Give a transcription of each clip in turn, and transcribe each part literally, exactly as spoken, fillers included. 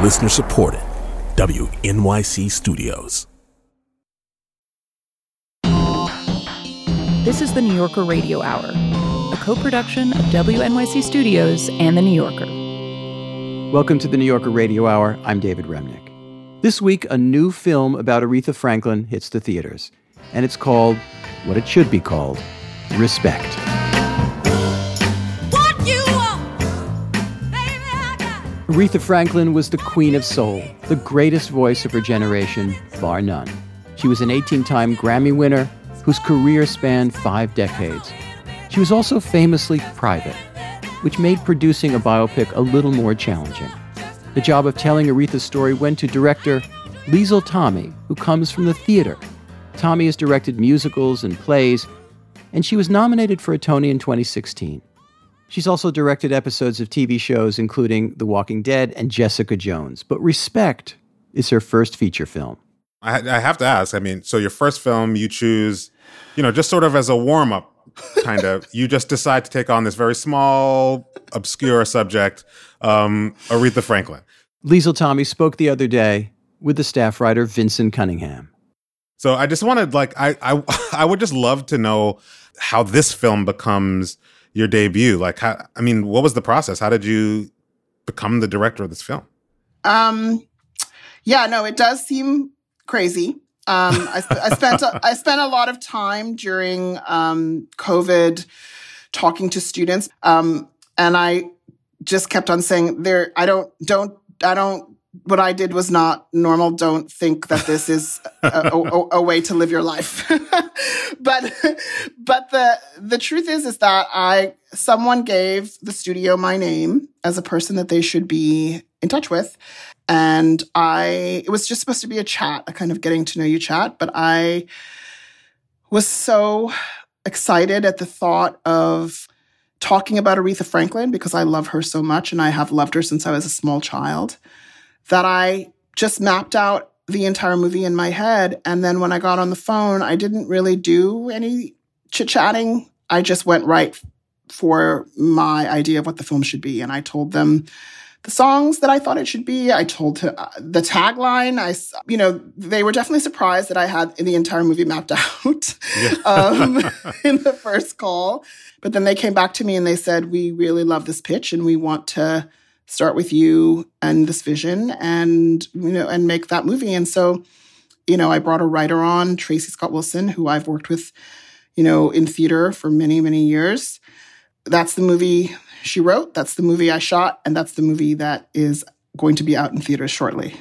Listener supported. W N Y C Studios. This is the New Yorker Radio Hour, a co-production of W N Y C Studios and The New Yorker. Welcome to the New Yorker Radio Hour. I'm David Remnick. This week, a new film about Aretha Franklin hits the theaters, and it's called what it should be called, Respect. What you want, baby, I got. Aretha Franklin was the queen of soul, the greatest voice of her generation, bar none. She was an eighteen-time Grammy winner whose career spanned five decades. She was also famously private, which made producing a biopic a little more challenging. The job of telling Aretha's story went to director Liesl Tommy, who comes from the theater. Tommy has directed musicals and plays, and she was nominated for a Tony in twenty sixteen. She's also directed episodes of T V shows including The Walking Dead and Jessica Jones, but Respect is her first feature film. I, I have to ask, I mean, so your first film you choose, you know, just sort of as a warm-up, kind of, you just decide to take on this very small, obscure subject, um, Aretha Franklin. Liesl Tommy spoke the other day with the staff writer Vincent Cunningham. So I just wanted, like, I, I, I would just love to know how this film becomes your debut. Like, how, I mean, what was the process? How did you become the director of this film? Um, yeah, no, it does seem crazy. Um, I, sp- I spent a, I spent a lot of time during um, COVID talking to students, um, and I just kept on saying, "There, I don't, don't, I don't. What I did was not normal. Don't think that this is a, a, a way to live your life." but, but the the truth is, is that I someone gave the studio my name as a person that they should be in touch with. And I, it was just supposed to be a chat, a kind of getting to know you chat. But I was so excited at the thought of talking about Aretha Franklin because I love her so much and I have loved her since I was a small child that I just mapped out the entire movie in my head. And then when I got on the phone, I didn't really do any chit-chatting. I just went right for my idea of what the film should be. And I told them the songs that I thought it should be. I told her, uh, the tagline. I, you know, they were definitely surprised that I had the entire movie mapped out yeah. um, in the first call. But then they came back to me and they said, "We really love this pitch and we want to start with you and this vision and, you know, and make that movie." And so, you know, I brought a writer on, Tracy Scott Wilson, who I've worked with, you know, in theater for many, many years. That's the movie she wrote, that's the movie I shot, and that's the movie that is going to be out in theaters shortly.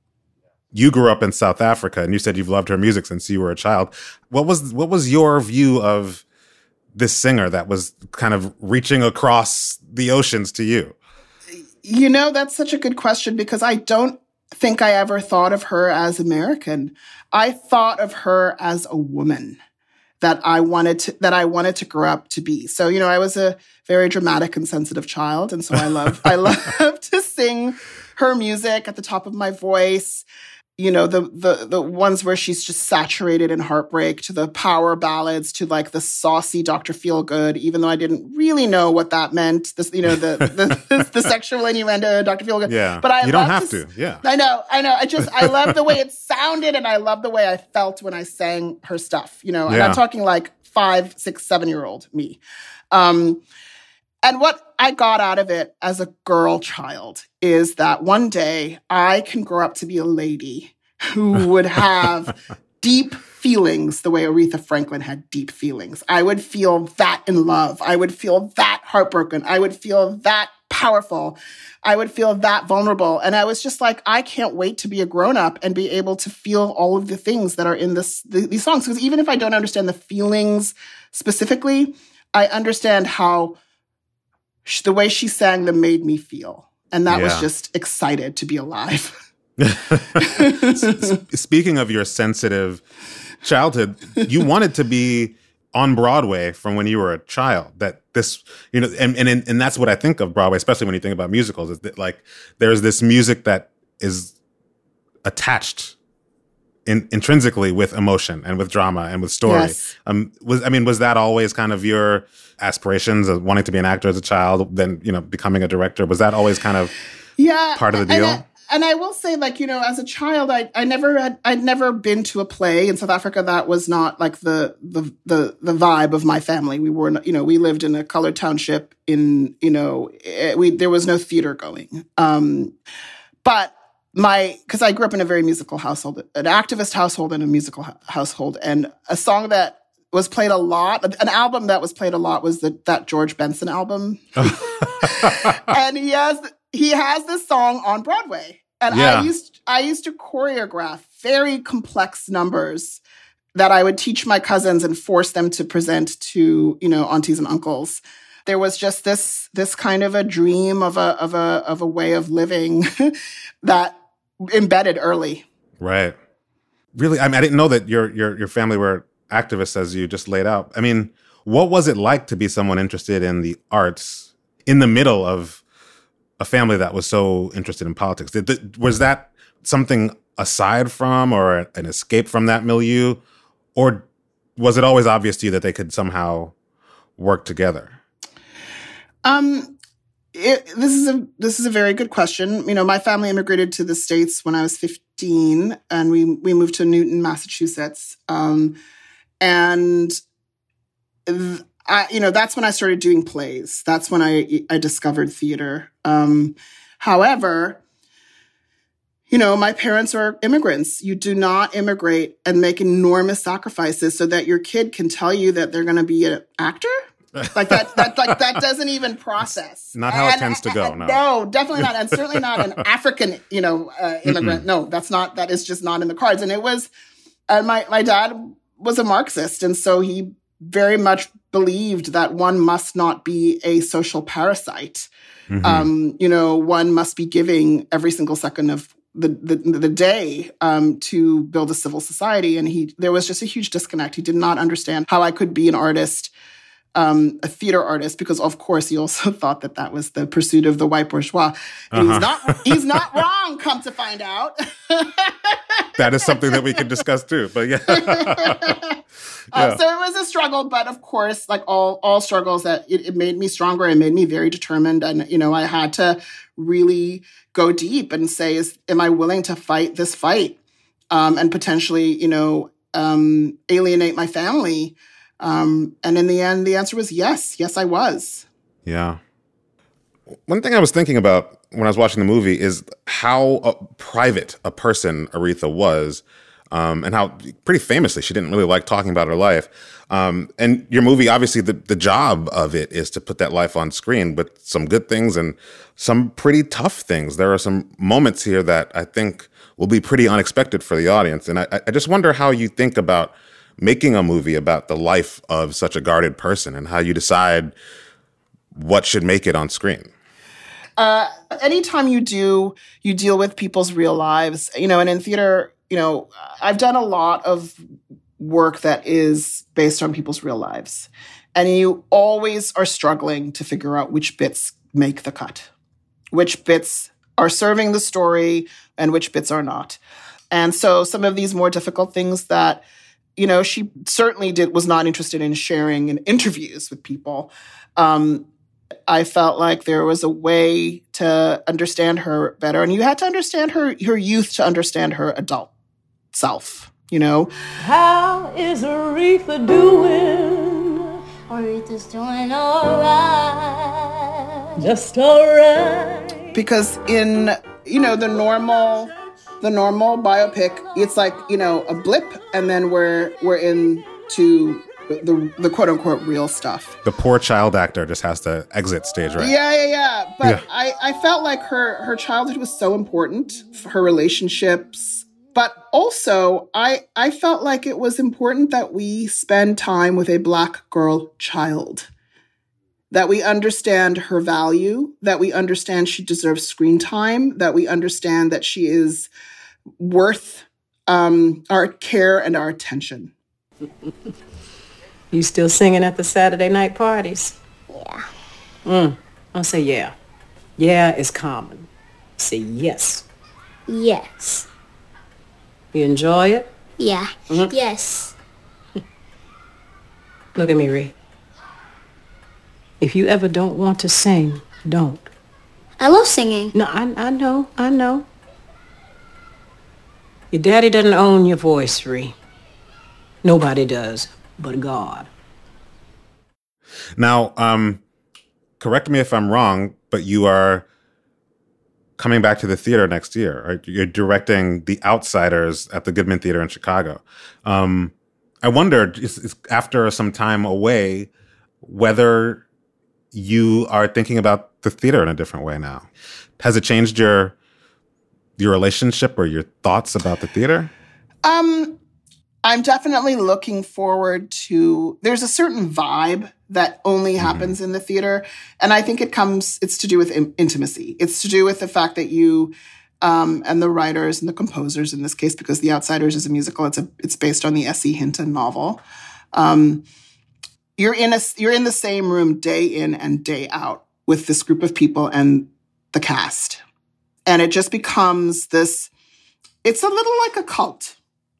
You grew up in South Africa, and you said you've loved her music since you were a child. What was what was your view of this singer that was kind of reaching across the oceans to you? You know, that's such a good question because I don't think I ever thought of her as American. I thought of her as a woman that I wanted to, that I wanted to grow up to be. So, you know, I was a very dramatic and sensitive child. And so I love, I love to sing her music at the top of my voice. You know, the, the, the ones where she's just saturated in heartbreak, to the power ballads, to like the saucy Doctor Feelgood, even though I didn't really know what that meant. This, you know, the, the, the sexual innuendo, Doctor Feelgood. Yeah. But I you don't love have to, to. Yeah. I know, I know. I just, I love the way it sounded and I love the way I felt when I sang her stuff, you know, and yeah. I'm talking like five, six, seven year old me. Um, and what I got out of it as a girl child is that one day I can grow up to be a lady who would have deep feelings the way Aretha Franklin had deep feelings. I would feel that in love. I would feel that heartbroken. I would feel that powerful. I would feel that vulnerable. And I was just like, I can't wait to be a grown-up and be able to feel all of the things that are in this th- these songs. Because even if I don't understand the feelings specifically, I understand how sh- the way she sang them made me feel. And that yeah. was just excited to be alive. Speaking of your sensitive childhood, you wanted to be on Broadway from when you were a child. That this, you know, and and and that's what I think of Broadway, especially when you think about musicals, is that like there's this music that is attached in, intrinsically with emotion and with drama and with story. Yes. Um, was I mean, was that always kind of your aspirations of wanting to be an actor as a child? Then, you know, becoming a director, was that always kind of yeah, part of the deal? I, and I will say, like, you know, as a child, I, I never had, I'd never been to a play in South Africa. That was not like the, the, the, the vibe of my family. We were, you know, we lived in a colored township in, you know, we, there was no theater going. Um, but my, cause I grew up in a very musical household, an activist household and a musical ha- household. And a song that was played a lot, an album that was played a lot was the, that George Benson album. And he has, he has this song on Broadway. And Yeah. I used, I used to choreograph very complex numbers that I would teach my cousins and force them to present to, you know, aunties and uncles. There was just this, this kind of a dream of a, of a, of a way of living that embedded early. Right. Really, I mean, I didn't know that your your your family were activists, as you just laid out. I mean, what was it like to be someone interested in the arts in the middle of a family that was so interested in politics? Did, did, was that something aside from or an escape from that milieu? Or was it always obvious to you that they could somehow work together? Um, it, this is a this is a very good question. You know, my family immigrated to the States when I was fifteen, and we we moved to Newton, Massachusetts. Um, and th- I, you know, that's when I started doing plays. That's when I I discovered theater. Um, however, you know, my parents are immigrants. You do not immigrate and make enormous sacrifices so that your kid can tell you that they're going to be an actor. Like that, that, like that doesn't even process. Not how and, it tends to go. No, no, definitely not, and certainly not an African, you know, uh, immigrant. No, that's not. That is just not in the cards. And it was, uh, my my dad was a Marxist, and so he very much believed that one must not be a social parasite. Mm-hmm. Um, you know, one must be giving every single second of the the, the day um, to build a civil society. And he, there was just a huge disconnect. He did not understand how I could be an artist, um, a theater artist, because of course he also thought that that was the pursuit of the white bourgeois. And Uh-huh. he's not, he's not wrong. Come to find out. That is something that we could discuss too. But yeah. Uh, so it was a struggle, but of course, like all all struggles, that it, it made me stronger. It made me very determined, and you know, I had to really go deep and say, "Is am I willing to fight this fight, um, and potentially, you know, um, alienate my family?" Um, and in the end, the answer was yes. Yes, I was. Yeah. One thing I was thinking about when I was watching the movie is how uh, private a person Aretha was, um, and how pretty famously she didn't really like talking about her life. Um, and your movie, obviously, the, the job of it is to put that life on screen with some good things and some pretty tough things. There are some moments here that I think will be pretty unexpected for the audience. And I, I just wonder how you think about making a movie about the life of such a guarded person and how you decide what should make it on screen. Uh, anytime you do, you deal with people's real lives, you know, and in theater, you know, I've done a lot of work that is based on people's real lives. And you always are struggling to figure out which bits make the cut, which bits are serving the story and which bits are not. And so some of these more difficult things that, you know, she certainly did, was not interested in sharing in interviews with people. Um, I felt like there was a way to understand her better. And you had to understand her, her youth to understand her adult self, you know? How is Aretha doing? Aretha's doing all right. Just all right. Because in, you know, the normal, the normal biopic, it's like, you know, a blip, and then we're, we're into the, the quote unquote real stuff. The poor child actor just has to exit stage right. Yeah, yeah, yeah. But Yeah. I, I felt like her, her childhood was so important, her relationships. But also, I, I felt like it was important that we spend time with a Black girl child, that we understand her value, that we understand she deserves screen time, that we understand that she is worth um, our care and our attention. You still singing at the Saturday night parties? Yeah. Mm. I'll say yeah. Yeah is common. Say yes. Yes. You enjoy it? Yeah. Mhm. Yes. Look at me, Ree. If you ever don't want to sing, don't. I love singing. No, I, I know, I know. Your daddy doesn't own your voice, Ree. Nobody does, but God. Now, um, correct me if I'm wrong, but you are coming back to the theater next year, right? You're directing The Outsiders at the Goodman Theater in Chicago. Um, I wondered, is, is after some time away, whether you are thinking about the theater in a different way now. Has it changed your your relationship or your thoughts about the theater? Um, I'm definitely looking forward to, there's a certain vibe that only happens mm-hmm. in the theater. And I think it comes, it's to do with in- intimacy. It's to do with the fact that you, um, and the writers and the composers in this case, because The Outsiders is a musical, it's a, it's based on the S E Hinton novel. Um, you're in a, you're in the same room day in and day out with this group of people and the cast. And it just becomes this, it's a little like a cult.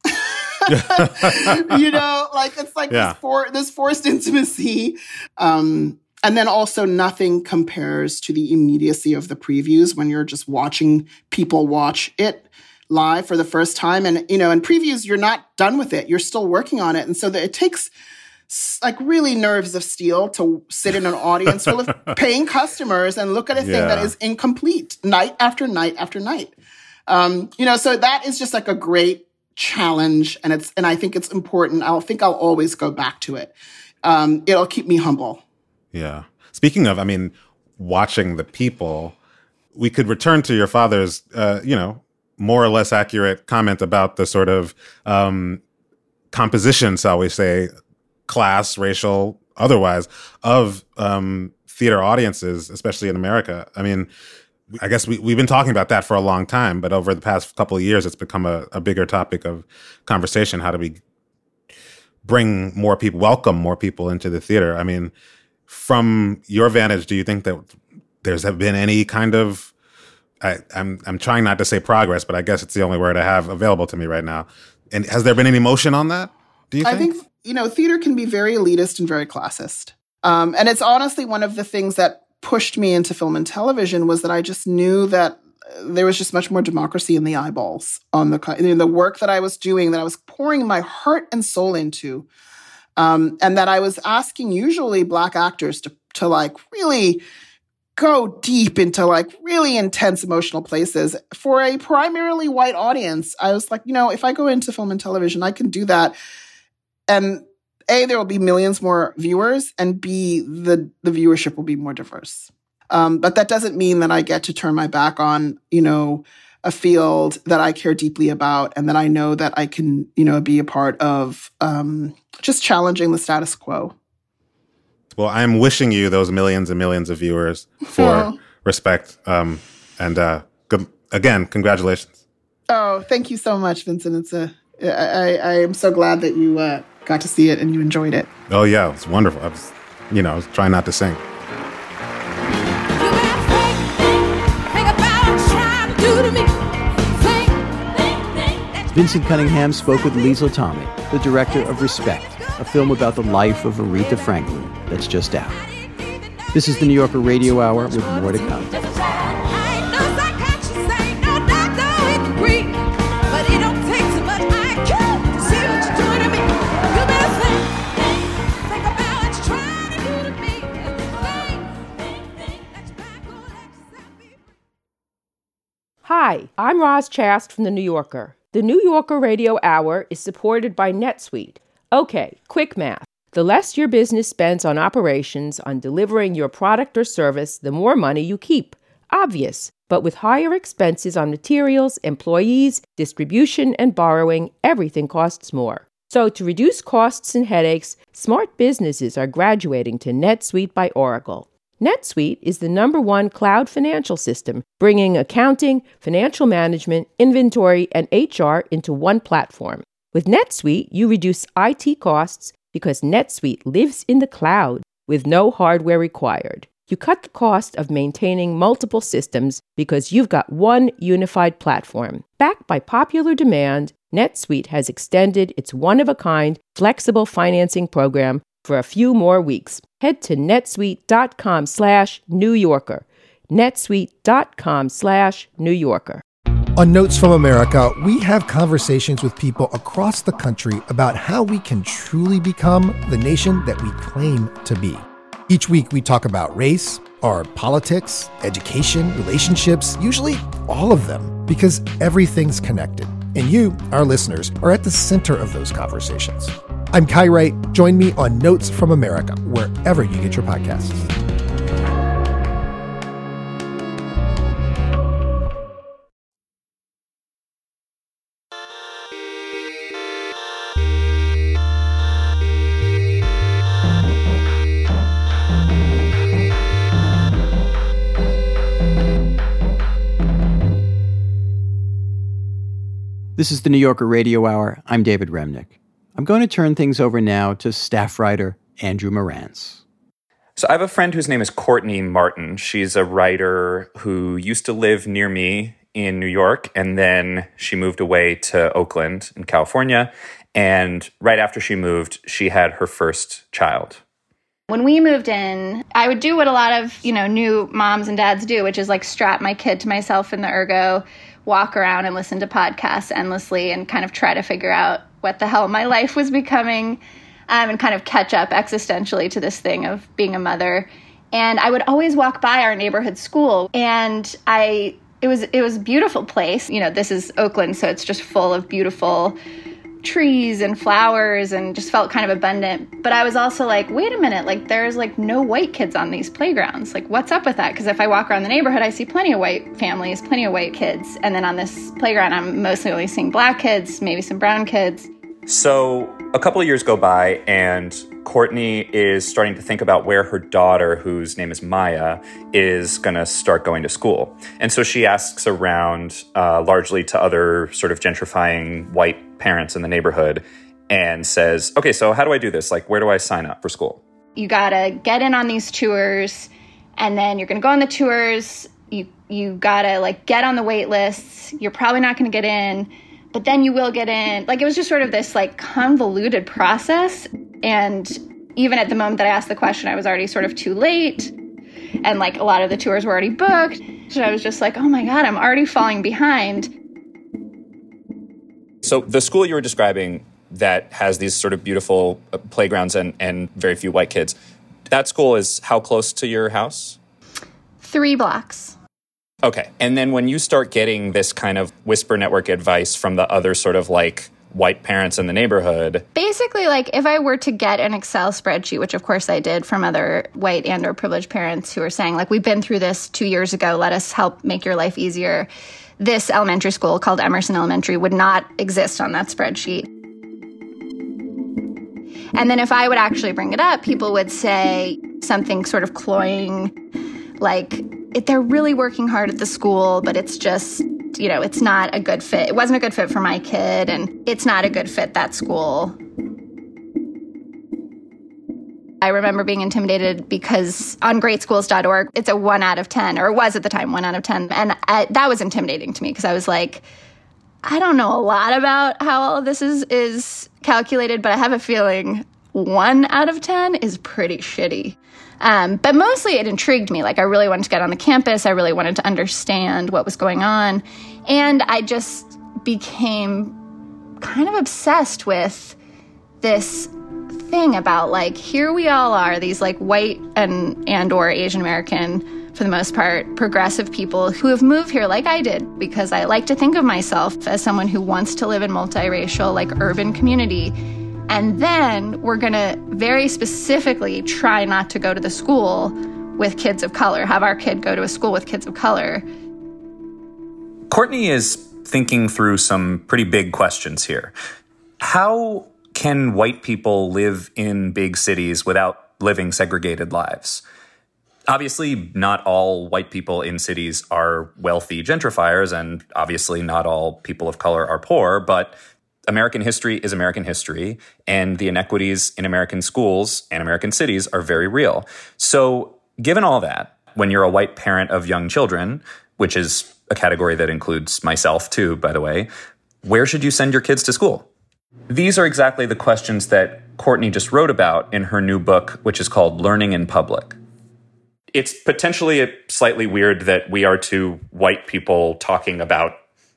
You know, like it's like yeah. this, for, this forced intimacy. Um, and then also nothing compares to the immediacy of the previews when you're just watching people watch it live for the first time. And, you know, in previews, you're not done with it. You're still working on it. And so that it takes like really nerves of steel to sit in an audience full of paying customers and look at a thing yeah. that is incomplete night after night after night. Um, you know, so that is just like a great challenge. And it's, and I think it's important. I'll think I'll always go back to it. Um, it'll keep me humble. Yeah. Speaking of, I mean, watching the people, we could return to your father's, uh, you know, more or less accurate comment about the sort of um, composition, shall we say, class, racial, otherwise, of um, theater audiences, especially in America. I mean, I guess we, we've been talking about that for a long time, but over the past couple of years, it's become a, a bigger topic of conversation. How do we bring more people, welcome more people into the theater? I mean, from your vantage, do you think that there's have been any kind of, I, I'm I'm trying not to say progress, but I guess it's the only word I have available to me right now. And has there been any motion on that, do you think? I think, you know, theater can be very elitist and very classist. Um, and it's honestly one of the things that pushed me into film and television was that I just knew that there was just much more democracy in the eyeballs on the, in the work that I was doing, that I was pouring my heart and soul into. Um, and that I was asking usually Black actors to, to like really go deep into like really intense emotional places. For a primarily white audience, I was like, you know, if I go into film and television, I can do that. And A, there will be millions more viewers, and B, the, the viewership will be more diverse. Um, but that doesn't mean that I get to turn my back on, you know, a field that I care deeply about and that I know that I can, you know, be a part of um, just challenging the status quo. Well, I'm wishing you those millions and millions of viewers for respect. Um, and uh, good, again, congratulations. Oh, thank you so much, Vincent. It's a, I, I am so glad that you uh, got to see it and you enjoyed it. Oh, yeah, it's wonderful. I was, you know, I was trying not to sing. Vincent Cunningham spoke with Liesl Tommy, the director of Respect, a film about the life of Aretha Franklin that's just out. This is the New Yorker Radio Hour with more to come. Hi, I'm Roz Chast from The New Yorker. The New Yorker Radio Hour is supported by NetSuite. Okay, quick math. The less your business spends on operations, on delivering your product or service, the more money you keep. Obvious. But with higher expenses on materials, employees, distribution, and borrowing, everything costs more. So to reduce costs and headaches, smart businesses are graduating to NetSuite by Oracle. NetSuite is the number one cloud financial system, bringing accounting, financial management, inventory, and H R into one platform. With NetSuite, you reduce I T costs because NetSuite lives in the cloud with no hardware required. You cut the cost of maintaining multiple systems because you've got one unified platform. Backed by popular demand, NetSuite has extended its one-of-a-kind flexible financing program for a few more weeks. Head to netsuite.com slash New Yorker. netsuite.com slash New Yorker. On Notes from America, we have conversations with people across the country about how we can truly become the nation that we claim to be. Each week, we talk about race, our politics, education, relationships, usually all of them, because everything's connected. And you, our listeners, are at the center of those conversations. I'm Kai Wright. Join me on Notes from America, wherever you get your podcasts. This is the New Yorker Radio Hour. I'm David Remnick. I'm going to turn things over now to staff writer Andrew Marantz. So I have a friend whose name is Courtney Martin. She's a writer who used to live near me in New York, and then she moved away to Oakland in California. And right after she moved, she had her first child. When we moved in, I would do what a lot of, you know, new moms and dads do, which is like strap my kid to myself in the ergo, walk around and listen to podcasts endlessly and kind of try to figure out what the hell my life was becoming, um, and kind of catch up existentially to this thing of being a mother. And I would always walk by our neighborhood school, and I it was it was a beautiful place. You know, this is Oakland, so it's just full of beautiful trees and flowers and just felt kind of abundant. But I was also like, wait a minute, like there's like no white kids on these playgrounds. Like what's up with that? Because if I walk around the neighborhood, I see plenty of white families, plenty of white kids. And then on this playground, I'm mostly only seeing black kids, maybe some brown kids. So a couple of years go by, and Courtney is starting to think about where her daughter, whose name is Maya, is going to start going to school. And so she asks around uh, largely to other sort of gentrifying white parents in the neighborhood and says, okay, so how do I do this? Like, where do I sign up for school? You got to get in on these tours, and then you're going to go on the tours. You, you got to like get on the wait lists. You're probably not going to get in, but then you will get in. Like, it was just sort of this like convoluted process. And even at the moment that I asked the question, I was already sort of too late. And like a lot of the tours were already booked. So I was just like, oh my God, I'm already falling behind. So the school you were describing that has these sort of beautiful playgrounds and, and very few white kids, that school is how close to your house? Three blocks. Okay. And then when you start getting this kind of whisper network advice from the other sort of like white parents in the neighborhood. Basically, like if I were to get an Excel spreadsheet, which of course I did from other white and or privileged parents who are saying like, we've been through this two years ago, let us help make your life easier. This elementary school called Emerson Elementary would not exist on that spreadsheet. And then if I would actually bring it up, people would say something sort of cloying, like they're really working hard at the school, but it's just, you know, it's not a good fit. It wasn't a good fit for my kid, and it's not a good fit, that school. I remember being intimidated because on great schools dot org, it's a one out of ten, or it was at the time one out of ten. And I, that was intimidating to me because I was like, I don't know a lot about how all of this is, is calculated, but I have a feeling one out of ten is pretty shitty. Um, but mostly it intrigued me. Like I really wanted to get on the campus. I really wanted to understand what was going on. And I just became kind of obsessed with this thing about like, here we all are, these like white and, and or Asian American, for the most part, progressive people who have moved here like I did, because I like to think of myself as someone who wants to live in multiracial, like urban community. And then we're going to very specifically try not to go to the school with kids of color, have our kid go to a school with kids of color. Courtney is thinking through some pretty big questions here. How can white people live in big cities without living segregated lives? Obviously, not all white people in cities are wealthy gentrifiers, and obviously not all people of color are poor, but American history is American history, and the inequities in American schools and American cities are very real. So given all that, when you're a white parent of young children, which is a category that includes myself too, by the way, where should you send your kids to school? These are exactly the questions that Courtney just wrote about in her new book, which is called Learning in Public. It's potentially slightly weird that we are two white people talking about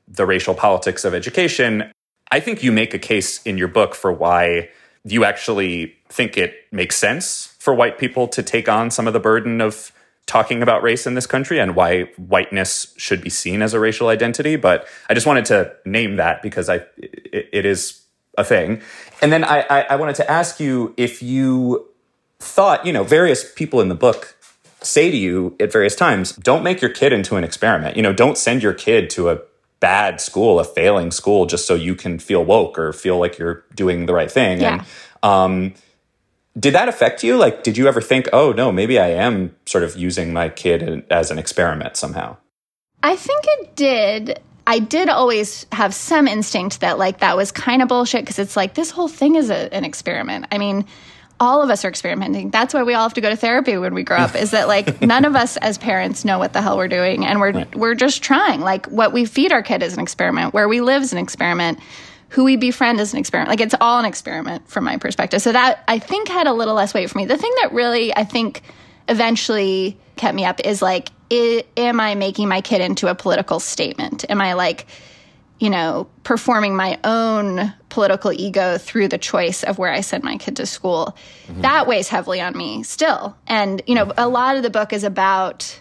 the racial politics of education. I think you make a case in your book for why you actually think it makes sense for white people to take on some of the burden of talking about race in this country and why whiteness should be seen as a racial identity. But I just wanted to name that because I it, it is a thing. And then I, I, I wanted to ask you if you thought, you know, various people in the book say to you at various times, don't make your kid into an experiment. You know, don't send your kid to a bad school, a failing school, just so you can feel woke or feel like you're doing the right thing. Yeah. And um, did that affect you? Like, did you ever think, oh, no, maybe I am sort of using my kid as an experiment somehow? I think it did. I did always have some instinct that, like, that was kind of bullshit because it's like, this whole thing is a, an experiment. I mean, all of us are experimenting. That's why we all have to go to therapy when we grow up, is that, like, none of us as parents know what the hell we're doing. And we're right. we're just trying. Like, what we feed our kid is an experiment. Where we live is an experiment. Who we befriend is an experiment. Like, it's all an experiment from my perspective. So that, I think, had a little less weight for me. The thing that really, I think, eventually kept me up is, like, I, am I making my kid into a political statement? Am I, like, you know, performing my own political ego through the choice of where I send my kid to school? Mm-hmm. That weighs heavily on me still. And, you know, a lot of the book is about,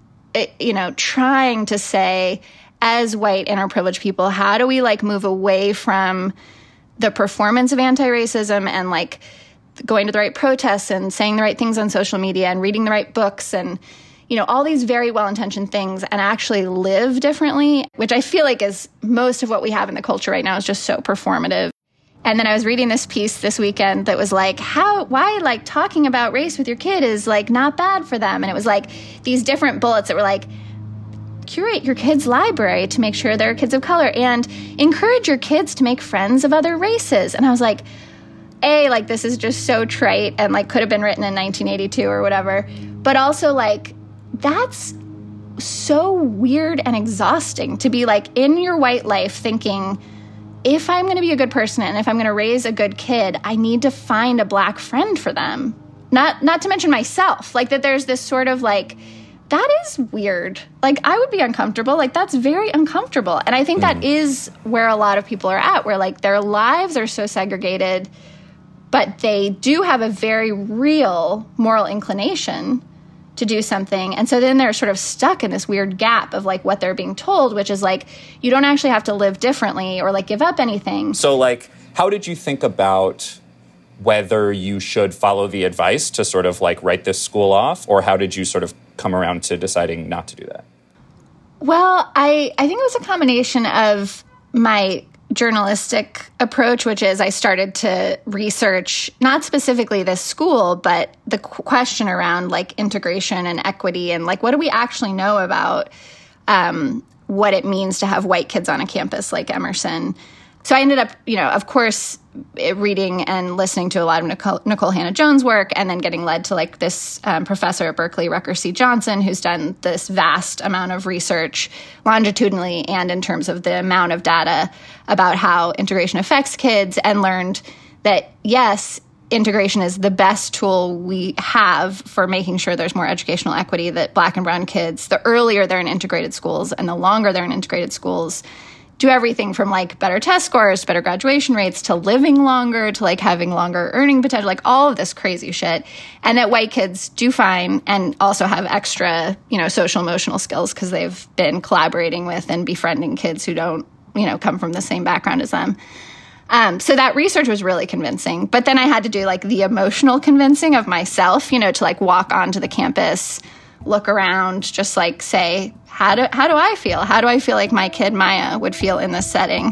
you know, trying to say, as white and privileged people, how do we, like, move away from the performance of anti-racism and, like, going to the right protests and saying the right things on social media and reading the right books and, you know, all these very well-intentioned things, and actually live differently, which I feel like is most of what we have in the culture right now is just so performative. And then I was reading this piece this weekend that was like, how, why, like, talking about race with your kid is, like, not bad for them. And it was like these different bullets that were like, curate your kids' library to make sure there are kids of color, and encourage your kids to make friends of other races. And I was like, A, like, this is just so trite and, like, could have been written in nineteen eighty-two or whatever. But also, like, that's so weird and exhausting to be, like, in your white life thinking, if I'm going to be a good person and if I'm going to raise a good kid, I need to find a black friend for them. Not, not to mention myself. Like, that there's this sort of, like, that is weird. Like, I would be uncomfortable. Like, that's very uncomfortable. And I think mm. that is where a lot of people are at, where, like, their lives are so segregated, but they do have a very real moral inclination to do something. And so then they're sort of stuck in this weird gap of, like, what they're being told, which is, like, you don't actually have to live differently or, like, give up anything. So, like, how did you think about whether you should follow the advice to sort of, like, write this school off, or how did you sort of come around to deciding not to do that? Well, I, I think it was a combination of my journalistic approach, which is I started to research not specifically this school, but the question around, like, integration and equity and, like, what do we actually know about um, what it means to have white kids on a campus like Emerson. So I ended up, you know, of course, reading and listening to a lot of Nicole, Nicole Hannah-Jones' work, and then getting led to, like, this um, professor at Berkeley, Rucker C. Johnson, who's done this vast amount of research longitudinally and in terms of the amount of data about how integration affects kids, and learned that, yes, integration is the best tool we have for making sure there's more educational equity, that Black and brown kids, the earlier they're in integrated schools and the longer they're in integrated schools, do everything from, like, better test scores, to better graduation rates, to living longer, to, like, having longer earning potential, like, all of this crazy shit. And that white kids do fine and also have extra, you know, social emotional skills because they've been collaborating with and befriending kids who don't, you know, come from the same background as them. Um, so that research was really convincing. But then I had to do, like, the emotional convincing of myself, you know, to, like, walk onto the campus, look around, just, like, say, how do how do I feel? How do I feel like my kid Maya would feel in this setting?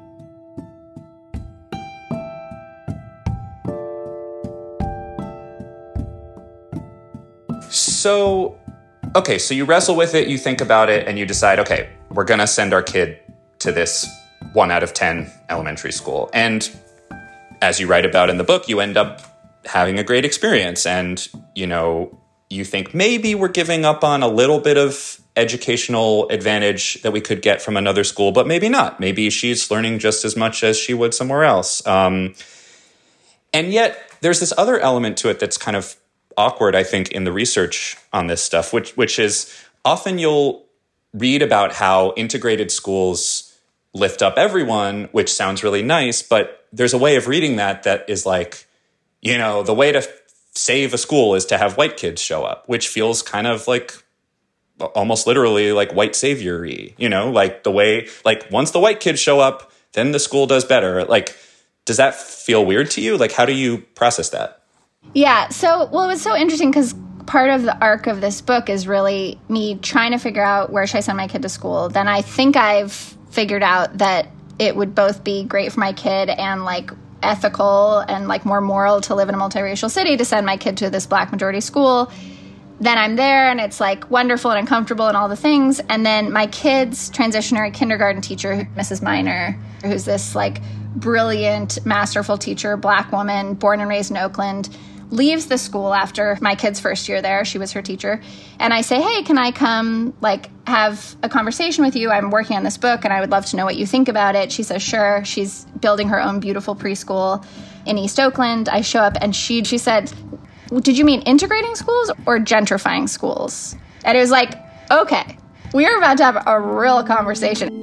So, okay, so you wrestle with it, you think about it, and you decide, okay, we're going to send our kid to this one out of ten elementary school. And as you write about in the book, you end up having a great experience. And, you know, you think maybe we're giving up on a little bit of educational advantage that we could get from another school, but maybe not. Maybe she's learning just as much as she would somewhere else. Um, and yet there's this other element to it that's kind of awkward, I think, in the research on this stuff, which which is often you'll read about how integrated schools lift up everyone, which sounds really nice, but there's a way of reading that that is like, you know, the way to f- save a school is to have white kids show up, which feels kind of like almost literally like white savior-y, you know, like the way, like once the white kids show up, then the school does better. Like, does that feel weird to you? Like, how do you process that? Yeah. So, well, it was so interesting because part of the arc of this book is really me trying to figure out where should I send my kid to school. Then I think I've figured out that it would both be great for my kid and like ethical and like more moral to live in a multiracial city to send my kid to this Black majority school. Then I'm there and it's like wonderful and uncomfortable and all the things. And then my kid's transitionary kindergarten teacher, Missus Miner, who's this like brilliant, masterful teacher, Black woman, born and raised in Oakland, leaves the school after my kid's first year there. She was her teacher. And I say, hey, can I come like have a conversation with you? I'm working on this book and I would love to know what you think about it. She says, sure. She's building her own beautiful preschool in East Oakland. I show up and she she said, did you mean integrating schools or gentrifying schools? And it was like, okay, we are about to have a real conversation.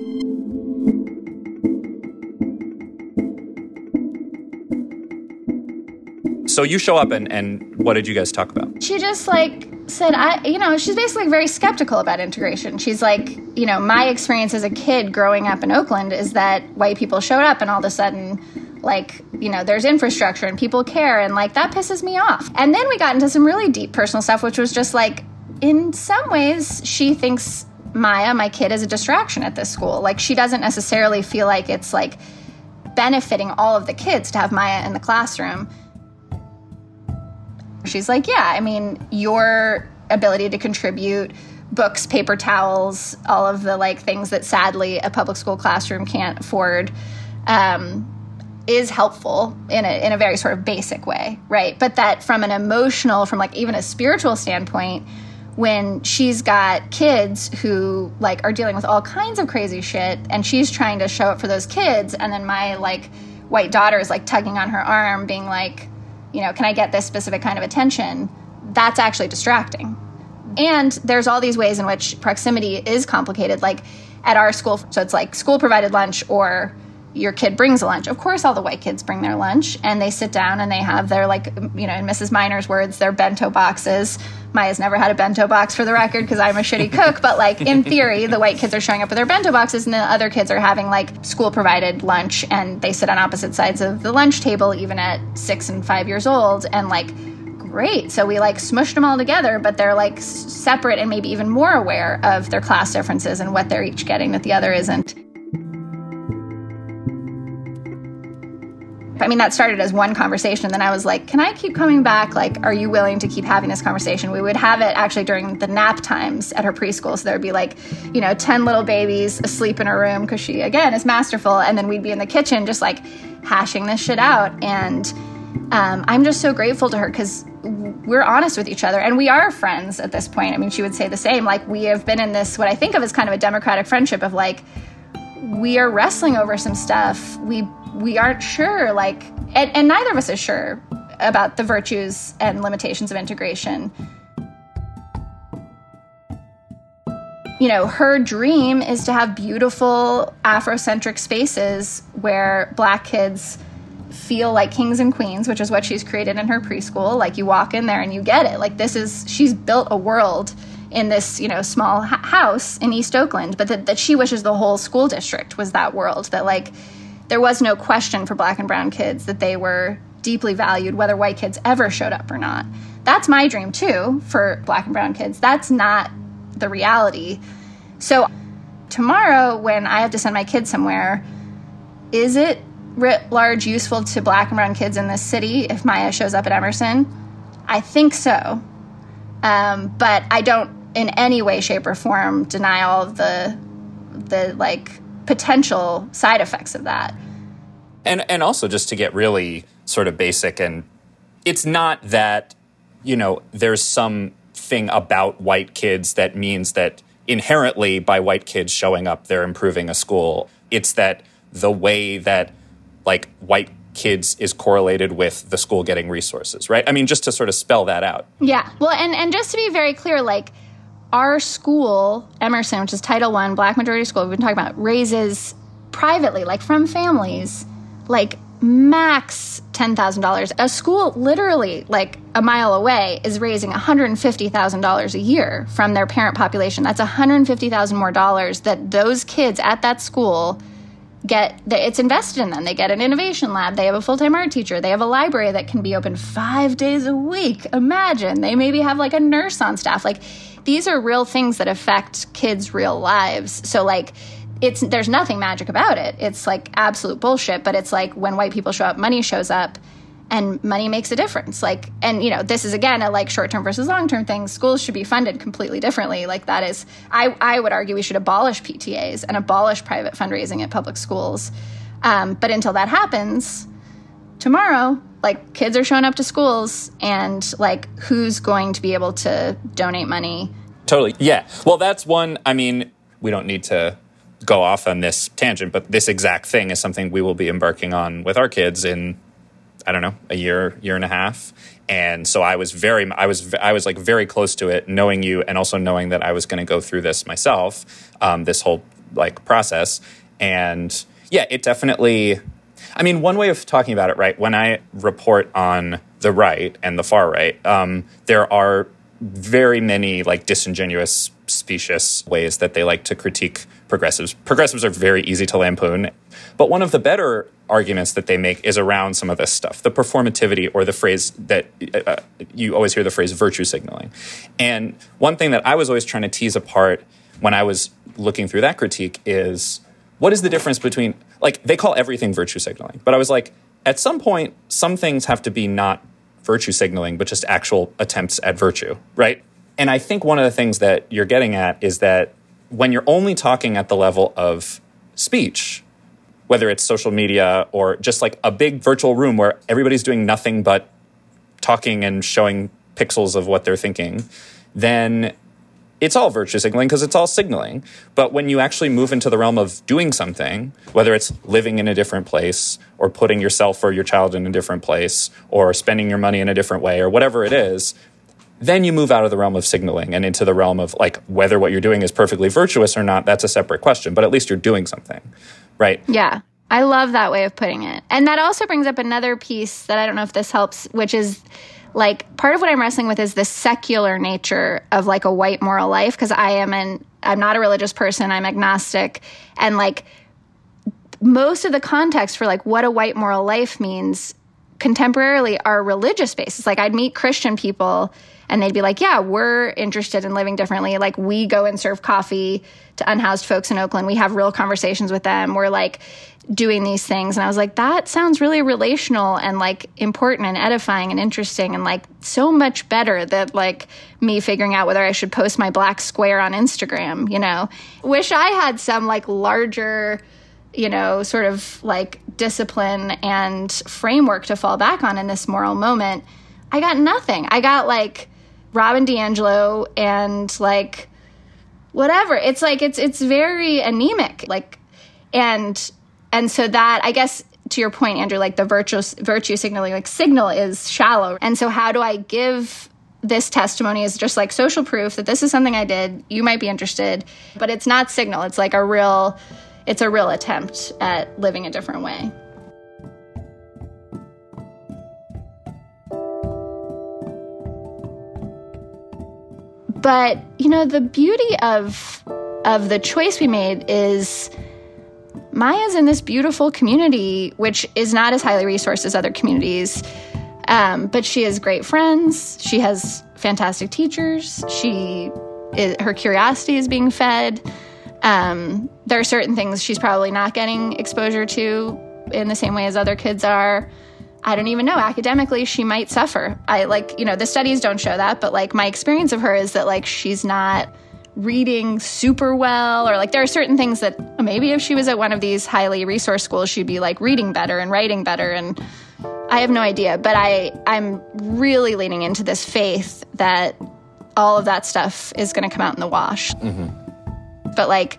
So you show up and, and what did you guys talk about? She just like said, I, you know, she's basically very skeptical about integration. She's like, you know, my experience as a kid growing up in Oakland is that white people showed up and all of a sudden, like, you know, there's infrastructure and people care and like that pisses me off. And then we got into some really deep personal stuff, which was just like, in some ways, she thinks Maya, my kid, is a distraction at this school. Like, she doesn't necessarily feel like it's like benefiting all of the kids to have Maya in the classroom. She's like, yeah, I mean, your ability to contribute books, paper towels, all of the like things that sadly a public school classroom can't afford, um, is helpful in a in a very sort of basic way, right? But that from an emotional, from like even a spiritual standpoint, when she's got kids who like are dealing with all kinds of crazy shit and she's trying to show up for those kids, and then my like white daughter is like tugging on her arm being like, you know, can I get this specific kind of attention? That's actually distracting. And there's all these ways in which proximity is complicated, like at our school. So it's like school provided lunch or your kid brings a lunch. Of course, all the white kids bring their lunch and they sit down and they have their, like, you know, in Missus Miner's words, their bento boxes. Maya's never had a bento box, for the record, because I'm a shitty cook. But like in theory, the white kids are showing up with their bento boxes and the other kids are having like school provided lunch and they sit on opposite sides of the lunch table, even at six and five years old. And like, great. So we like smushed them all together, but they're like s- separate and maybe even more aware of their class differences and what they're each getting that the other isn't. I mean, that started as one conversation. And then I was like, can I keep coming back? Like, are you willing to keep having this conversation? We would have it actually during the nap times at her preschool. So there would be like, you know, ten little babies asleep in her room because she, again, is masterful. And then we'd be in the kitchen just like hashing this shit out. And um, I'm just so grateful to her because we're honest with each other. And we are friends at this point. I mean, she would say the same. Like, we have been in this, what I think of as kind of a democratic friendship of like, we are wrestling over some stuff. We we aren't sure, like, and, and neither of us is sure about the virtues and limitations of integration. You know, her dream is to have beautiful Afrocentric spaces where Black kids feel like kings and queens, which is what she's created in her preschool. Like, you walk in there and you get it. Like, this is, she's built a world in this, you know, small ha- house in East Oakland, but that, that she wishes the whole school district was that world, that like there was no question for Black and brown kids that they were deeply valued, whether white kids ever showed up or not. That's my dream too for Black and brown kids. That's not the reality. So tomorrow when I have to send my kids somewhere, is it writ large useful to Black and brown kids in this city if Maya shows up at Emerson? I think so. Um, but I don't in any way, shape, or form deny all of the the like potential side effects of that. And and also just to get really sort of basic, and it's not that, you know, there's some thing about white kids that means that inherently by white kids showing up, they're improving a school. It's that the way that like white kids is correlated with the school getting resources, right? I mean, just to sort of spell that out. Yeah. Well, and, and just to be very clear, like our school, Emerson, which is Title One, Black majority school, we've been talking about, raises privately, like from families, like max ten thousand dollars. A school literally like a mile away is raising one hundred fifty thousand dollars a year from their parent population. That's one hundred fifty thousand dollars more dollars that those kids at that school get. It's invested in them. They get an innovation lab. They have a full-time art teacher. They have a library that can be open five days a week. Imagine. They maybe have like a nurse on staff. Like, these are real things that affect kids' real lives. So like, it's there's nothing magic about it. It's like absolute bullshit. But it's like when white people show up, money shows up, and money makes a difference. Like, and you know, this is again a like short-term versus long-term thing. Schools should be funded completely differently. Like that is, I I would argue we should abolish P T As and abolish private fundraising at public schools. Um, but until that happens, tomorrow, like kids are showing up to schools, and like who's going to be able to donate money? Totally, yeah. Well, that's one. I mean, we don't need to go off on this tangent, but this exact thing is something we will be embarking on with our kids in, I don't know, a year, year and a half. And so I was very, I was, I was like very close to it, knowing you, and also knowing that I was going to go through this myself, um, this whole like process. And yeah, it definitely, I mean, one way of talking about it, right? When I report on the right and the far right, um, there are very many like disingenuous, specious ways that they like to critique progressives. Progressives are very easy to lampoon. But one of the better arguments that they make is around some of this stuff, the performativity, or the phrase that uh, you always hear the phrase virtue signaling. And one thing that I was always trying to tease apart when I was looking through that critique is, what is the difference between, like, they call everything virtue signaling. But I was like, at some point, some things have to be not virtue signaling, but just actual attempts at virtue, right? And I think one of the things that you're getting at is that when you're only talking at the level of speech, whether it's social media or just like a big virtual room where everybody's doing nothing but talking and showing pixels of what they're thinking, then it's all virtue signaling because it's all signaling. But when you actually move into the realm of doing something, whether it's living in a different place or putting yourself or your child in a different place or spending your money in a different way or whatever it is, then you move out of the realm of signaling and into the realm of like whether what you're doing is perfectly virtuous or not. That's a separate question, but at least you're doing something, right? Yeah, I love that way of putting it. And that also brings up another piece that I don't know if this helps, which is like part of what I'm wrestling with is the secular nature of like a white moral life, because I am an I'm not a religious person. I'm agnostic, and like most of the context for like what a white moral life means contemporarily are religious based. Like I'd meet Christian people and they'd be like, yeah, we're interested in living differently. Like we go and serve coffee to unhoused folks in Oakland. We have real conversations with them. We're like doing these things. And I was like, that sounds really relational and like important and edifying and interesting and like so much better than like me figuring out whether I should post my black square on Instagram, you know? Wish I had some like larger, you know, sort of like discipline and framework to fall back on in this moral moment. I got nothing. I got like Robin DiAngelo and like whatever. It's like it's it's very anemic. Like and and so that, I guess to your point, Andrew, like the virtue virtue signaling, like signal is shallow. And so how do I give this testimony as just like social proof that this is something I did, you might be interested, but it's not signal. It's like a real it's a real attempt at living a different way. But, you know, the beauty of of the choice we made is Maya's in this beautiful community, which is not as highly resourced as other communities. Um, but she has great friends. She has fantastic teachers. She is, her curiosity is being fed. Um, there are certain things she's probably not getting exposure to in the same way as other kids are. I don't even know. Academically, she might suffer. I like, you know, the studies don't show that, but like my experience of her is that like she's not reading super well, or like there are certain things that maybe if she was at one of these highly resourced schools, she'd be like reading better and writing better. And I have no idea, but I, I'm really leaning into this faith that all of that stuff is going to come out in the wash. Mm-hmm. But like,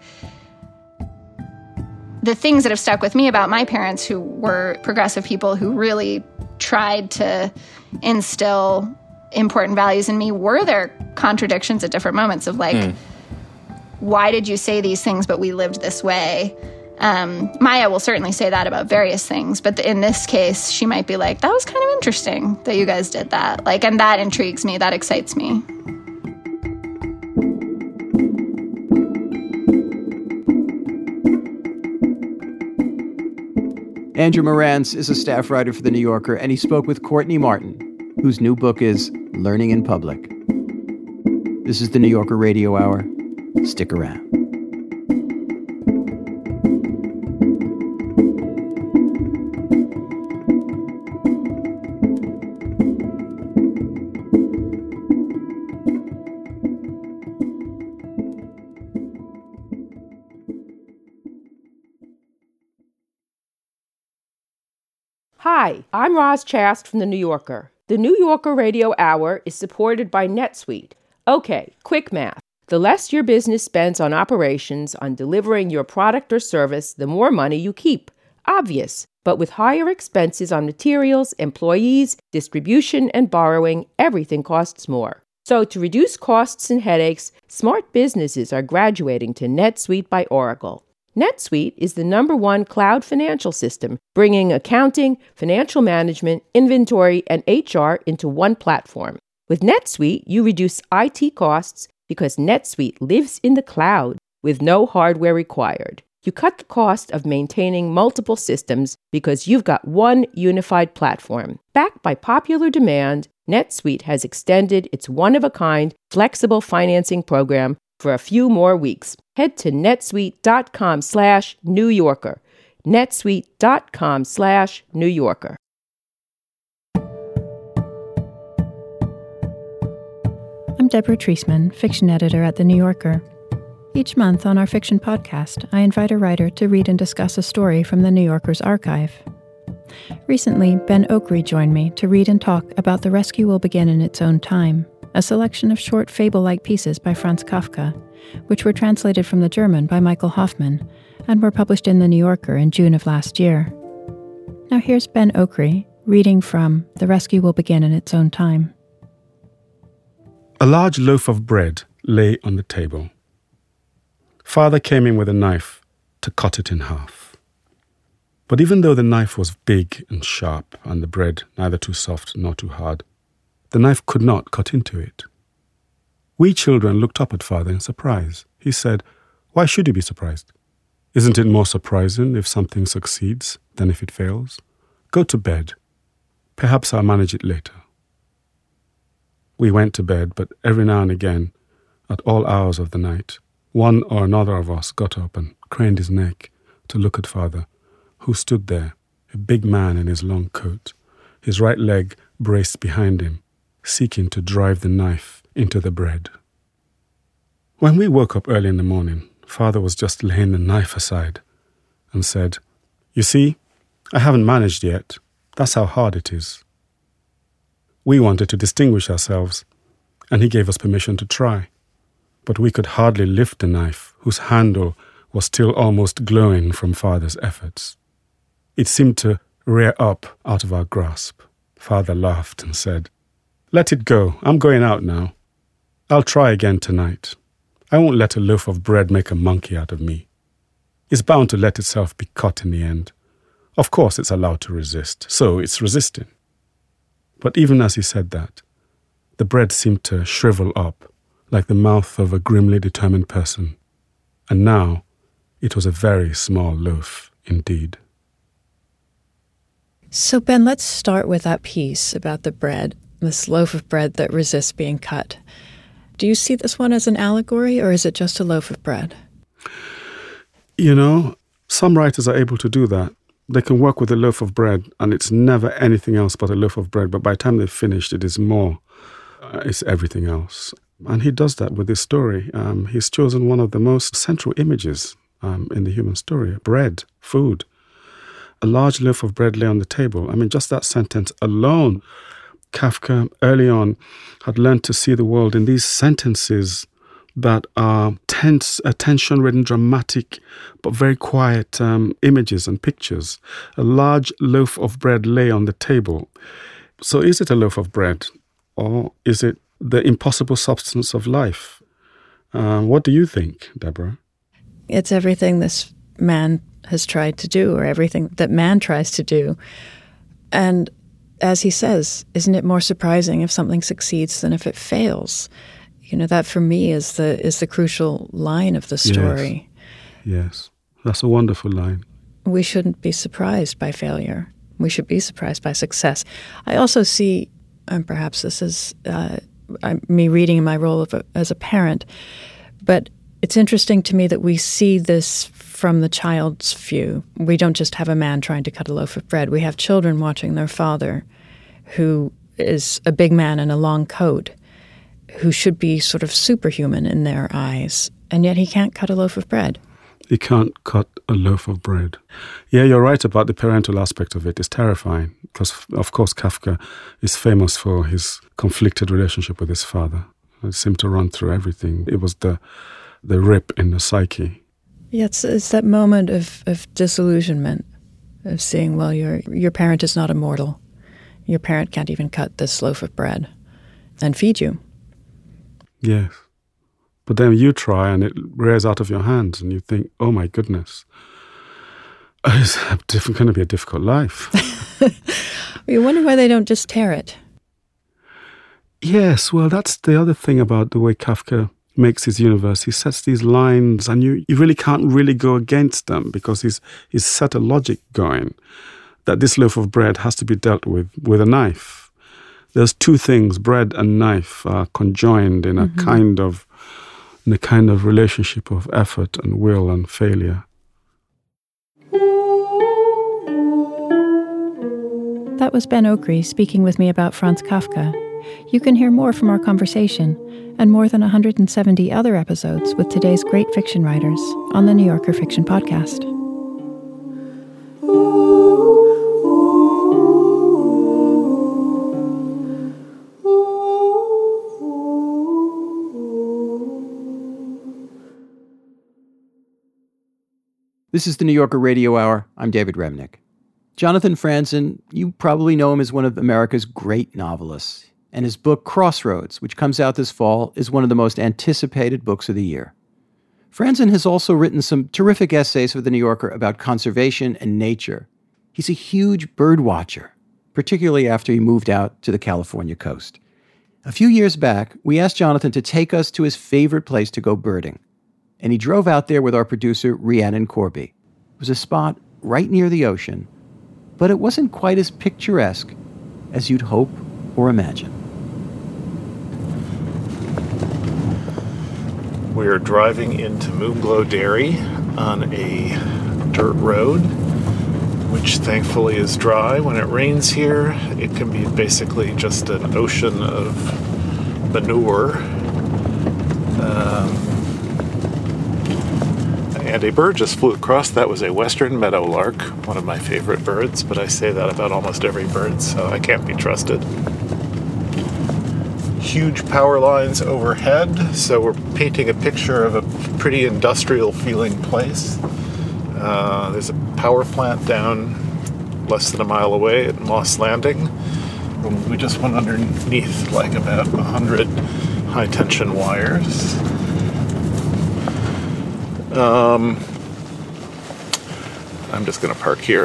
the things that have stuck with me about my parents, who were progressive people who really tried to instill important values in me, were their contradictions at different moments of like, mm. why did you say these things, but we lived this way? Um, Maya will certainly say that about various things, but in this case, she might be like, that was kind of interesting that you guys did that. Like, and that intrigues me, that excites me. Andrew Marantz is a staff writer for The New Yorker, and he spoke with Courtney Martin, whose new book is Learning in Public. This is The New Yorker Radio Hour. Stick around. Hi, I'm Roz Chast from The New Yorker. The New Yorker Radio Hour is supported by NetSuite. Okay, quick math. The less your business spends on operations, on delivering your product or service, the more money you keep. Obvious. But with higher expenses on materials, employees, distribution, and borrowing, everything costs more. So to reduce costs and headaches, smart businesses are graduating to NetSuite by Oracle. NetSuite is the number one cloud financial system, bringing accounting, financial management, inventory, and H R into one platform. With NetSuite, you reduce I T costs because NetSuite lives in the cloud with no hardware required. You cut the cost of maintaining multiple systems because you've got one unified platform. Backed by popular demand, NetSuite has extended its one-of-a-kind flexible financing program for a few more weeks. Head to netsuite.com slash New Yorker. netsuite.com slash New Yorker. I'm Deborah Treisman, fiction editor at The New Yorker. Each month on our fiction podcast, I invite a writer to read and discuss a story from The New Yorker's archive. Recently, Ben Okri joined me to read and talk about The Rescue Will Begin in Its Own Time, a selection of short fable-like pieces by Franz Kafka, which were translated from the German by Michael Hoffman and were published in The New Yorker in June of last year. Now here's Ben Okri reading from The Rescue Will Begin in Its Own Time. A large loaf of bread lay on the table. Father came in with a knife to cut it in half. But even though the knife was big and sharp and the bread neither too soft nor too hard, the knife could not cut into it. We children looked up at Father in surprise. He said, "Why should you be surprised? Isn't it more surprising if something succeeds than if it fails? Go to bed. Perhaps I'll manage it later." We went to bed, but every now and again, at all hours of the night, one or another of us got up and craned his neck to look at Father, who stood there, a big man in his long coat, his right leg braced behind him, seeking to drive the knife into the bread. When we woke up early in the morning, Father was just laying the knife aside and said, "You see, I haven't managed yet. That's how hard it is." We wanted to distinguish ourselves, and he gave us permission to try. But we could hardly lift the knife, whose handle was still almost glowing from Father's efforts. It seemed to rear up out of our grasp. Father laughed and said, "Let it go. I'm going out now. I'll try again tonight. I won't let a loaf of bread make a monkey out of me. It's bound to let itself be cut in the end. Of course it's allowed to resist, so it's resisting." But even as he said that, the bread seemed to shrivel up like the mouth of a grimly determined person. And now it was a very small loaf indeed. So, Ben, let's start with that piece about the bread, this loaf of bread that resists being cut. Do you see this one as an allegory, or is it just a loaf of bread? You know, some writers are able to do that. They can work with a loaf of bread, and it's never anything else but a loaf of bread. But by the time they've finished, it is more. Uh, it's everything else. And he does that with this story. Um, he's chosen one of the most central images um, in the human story, bread, food. A large loaf of bread lay on the table. I mean, just that sentence alone. Kafka, early on, had learned to see the world in these sentences that are tense, attention-ridden, dramatic, but very quiet um, images and pictures. A large loaf of bread lay on the table. So is it a loaf of bread, or is it the impossible substance of life? Uh, what do you think, Deborah? It's everything this man has tried to do, or everything that man tries to do. And as he says, isn't it more surprising if something succeeds than if it fails? You know, that for me is the is the crucial line of the story. Yes, yes. That's a wonderful line. We shouldn't be surprised by failure. We should be surprised by success. I also see, and perhaps this is uh, me reading in my role of a, as a parent, but it's interesting to me that we see this from the child's view. We don't just have a man trying to cut a loaf of bread. We have children watching their father, who is a big man in a long coat, who should be sort of superhuman in their eyes, and yet he can't cut a loaf of bread. He can't cut a loaf of bread. Yeah, you're right about the parental aspect of it. It's terrifying because, of course, Kafka is famous for his conflicted relationship with his father. It seemed to run through everything. It was the the rip in the psyche. Yeah, it's, it's that moment of, of disillusionment, of seeing, well, your your parent is not immortal. Your parent can't even cut this loaf of bread and feed you. Yes. But then you try and it rears out of your hands and you think, oh my goodness, it's going to be a difficult life. You wonder why they don't just tear it. Yes, well, that's the other thing about the way Kafka makes his universe. He sets these lines and you, you really can't really go against them because he's, he's set a logic going that this loaf of bread has to be dealt with with a knife. There's two things, bread and knife, are conjoined in a mm-hmm. kind of in a kind of relationship of effort and will and failure. That was Ben Okri speaking with me about Franz Kafka. You can hear more from our conversation and more than one hundred seventy other episodes with today's great fiction writers on the New Yorker Fiction Podcast. This is the New Yorker Radio Hour. I'm David Remnick. Jonathan Franzen, you probably know him as one of America's great novelists, and his book Crossroads, which comes out this fall, is one of the most anticipated books of the year. Franzen has also written some terrific essays for the New Yorker about conservation and nature. He's a huge bird watcher, particularly after he moved out to the California coast. A few years back, we asked Jonathan to take us to his favorite place to go birding, and he drove out there with our producer, Rhiannon Corby. It was a spot right near the ocean, but it wasn't quite as picturesque as you'd hope or imagine. We are driving into Moonglow Dairy on a dirt road, which thankfully is dry. When it rains here, it can be basically just an ocean of manure. Um, And a bird just flew across. That was a western meadowlark, one of my favorite birds, but I say that about almost every bird, so I can't be trusted. Huge power lines overhead, so we're painting a picture of a pretty industrial-feeling place. Uh, there's a power plant down less than a mile away at Moss Landing. We just went underneath like about one hundred high-tension wires. Um, I'm just going to park here.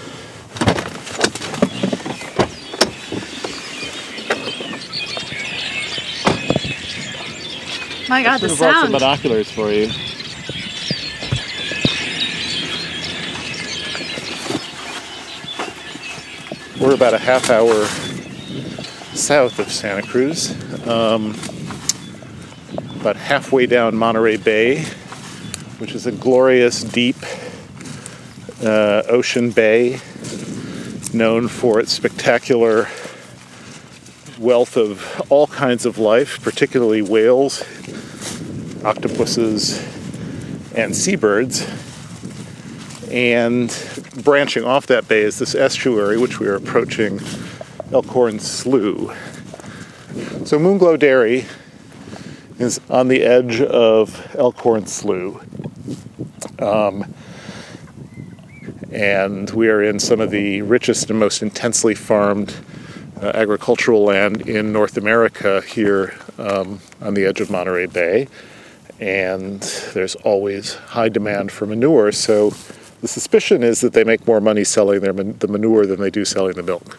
My God, the sound! Brought some binoculars for you. We're about a half hour south of Santa Cruz, um, about halfway down Monterey Bay, which is a glorious, deep uh, ocean bay known for its spectacular wealth of all kinds of life, particularly whales, octopuses, and seabirds. And branching off that bay is this estuary, which we are approaching, Elkhorn Slough. So Moonglow Dairy is on the edge of Elkhorn Slough. Um, and we are in some of the richest and most intensely farmed uh, agricultural land in North America here um, on the edge of Monterey Bay. And there's always high demand for manure, so The suspicion is that they make more money selling their man- the manure than they do selling the milk.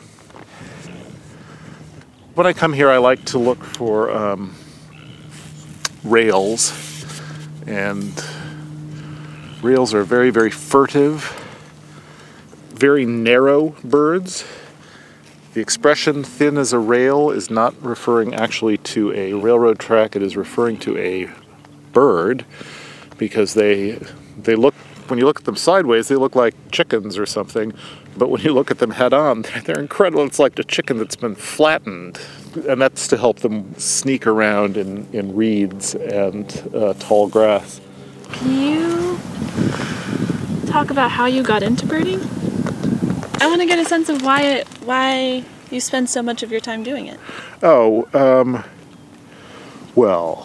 When I come here, I like to look for um, rails, and rails are very, very furtive, very narrow birds. The expression thin as a rail is not referring actually to a railroad track, it is referring to a bird, because they they look, when you look at them sideways, they look like chickens or something, but when you look at them head on, they're incredible. It's like a chicken that's been flattened, and that's to help them sneak around in, in reeds and uh, tall grass. Can you talk about how you got into birding? I want to get a sense of why it, why you spend so much of your time doing it. Oh, um, well,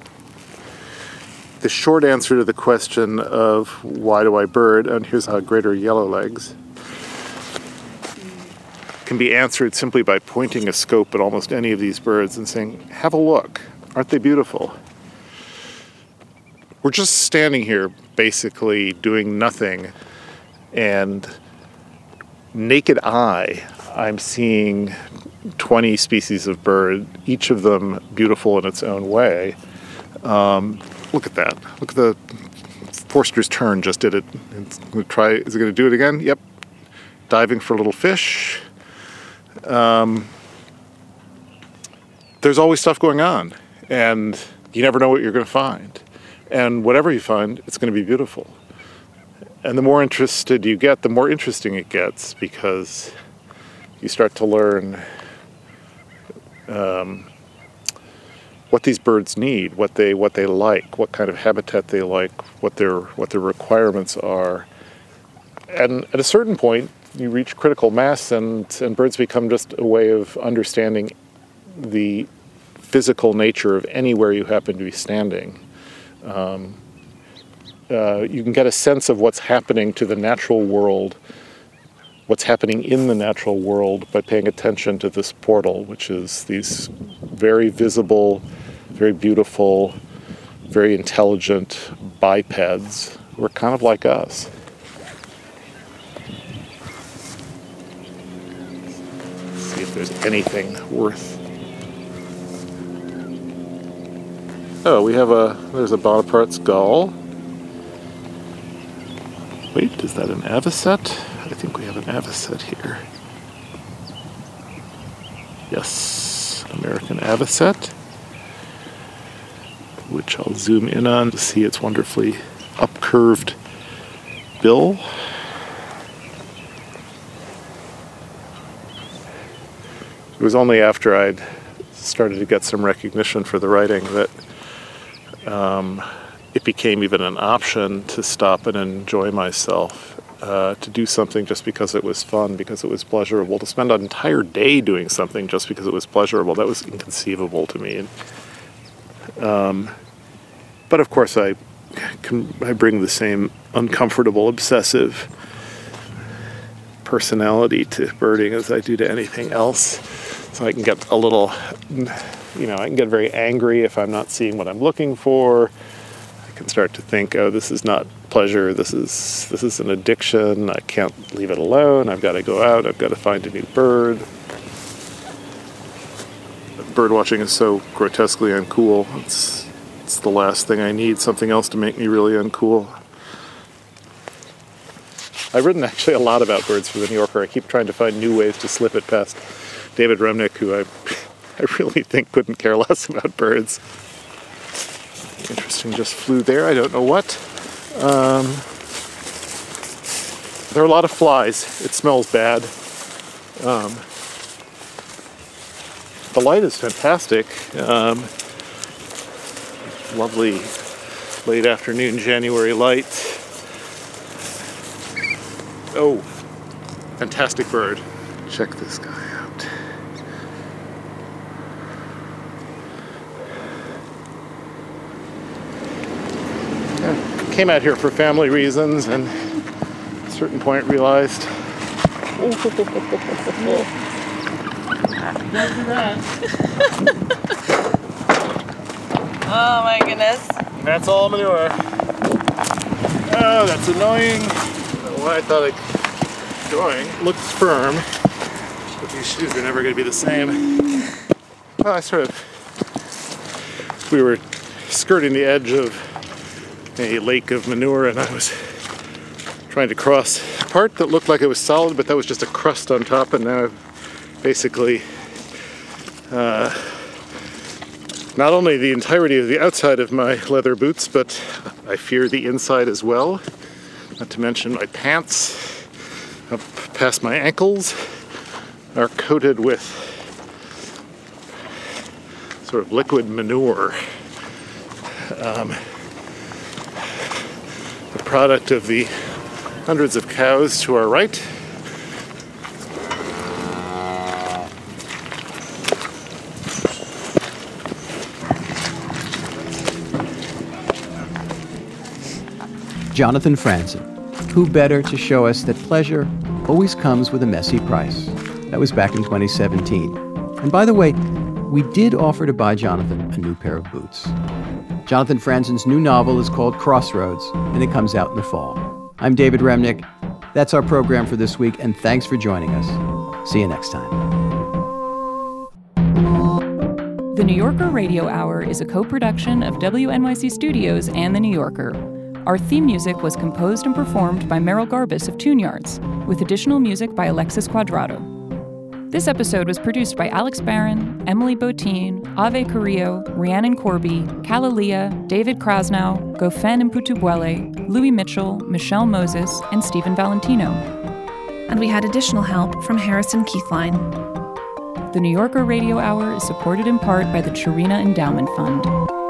the short answer to the question of why do I bird, and here's how greater yellowlegs, can be answered simply by pointing a scope at almost any of these birds and saying, have a look, aren't they beautiful? We're just standing here basically doing nothing, and naked eye, I'm seeing twenty species of bird, each of them beautiful in its own way. Um, look at that. Look at the Forster's Tern just did it. It's gonna try. Is it going to do it again? Yep. Diving for little fish. Um, there's always stuff going on, and you never know what you're going to find. And whatever you find, it's going to be beautiful. And the more interested you get, the more interesting it gets, because you start to learn um, what these birds need, what they what they like, what kind of habitat they like, what their what their requirements are. And at a certain point, you reach critical mass, and, and birds become just a way of understanding the physical nature of anywhere you happen to be standing. Um, uh, you can get a sense of what's happening to the natural world, what's happening in the natural world, by paying attention to this portal, which is these very visible, very beautiful, very intelligent bipeds who are kind of like us. Let's see if there's anything worth. Oh, we have a, there's a Bonaparte's gull. Wait, is that an avocet? I think we have an avocet here. Yes, American avocet, which I'll zoom in on to see its wonderfully upcurved bill. It was only after I'd started to get some recognition for the writing that Um, it became even an option to stop and enjoy myself, uh, to do something just because it was fun, because it was pleasurable, to spend an entire day doing something just because it was pleasurable. That was inconceivable to me. And, um, but of course, I can, I bring the same uncomfortable, obsessive personality to birding as I do to anything else. So I can get a little, you know, I can get very angry if I'm not seeing what I'm looking for. I can start to think, oh, this is not pleasure, this is this is an addiction, I can't leave it alone, I've got to go out, I've got to find a new bird. Bird watching is so grotesquely uncool. It's, it's the last thing I need, something else to make me really uncool. I've written actually a lot about birds for The New Yorker. I keep trying to find new ways to slip it past David Remnick, who I, I really think couldn't care less about birds. Interesting, just flew there, I don't know what. Um, there are a lot of flies. It smells bad. Um, the light is fantastic. Um, lovely late afternoon January light. Oh, fantastic bird. Check this guy out. I came out here for family reasons, and at a certain point realized, Don't do that. Oh my goodness. That's all manure. Oh, that's annoying. why I thought I'd keep going. It looks firm, but these shoes are never going to be the same. Well, I sort of, we were skirting the edge of a lake of manure, and I was trying to cross a part that looked like it was solid, but that was just a crust on top, and now I've basically uh, not only the entirety of the outside of my leather boots, but I fear the inside as well. Not to mention my pants up past my ankles are coated with sort of liquid manure. Um, the product of the hundreds of cows to our right. Jonathan Franzen. Who better to show us that pleasure always comes with a messy price? That was back in twenty seventeen. And by the way, we did offer to buy Jonathan a new pair of boots. Jonathan Franzen's new novel is called Crossroads, and it comes out in the fall. I'm David Remnick. That's our program for this week, and thanks for joining us. See you next time. The New Yorker Radio Hour is a co-production of W N Y C Studios and The New Yorker. Our theme music was composed and performed by Merrill Garbus of Tune Yards, with additional music by Alexis Cuadrado. This episode was produced by Alex Barron, Emily Botine, Ave Carrillo, Rhiannon Corby, Kalalia, David Krasnow, Gofen Mputubwele, Louis Mitchell, Michelle Moses, and Stephen Valentino. And we had additional help from Harrison Keithline. The New Yorker Radio Hour is supported in part by the Chirina Endowment Fund.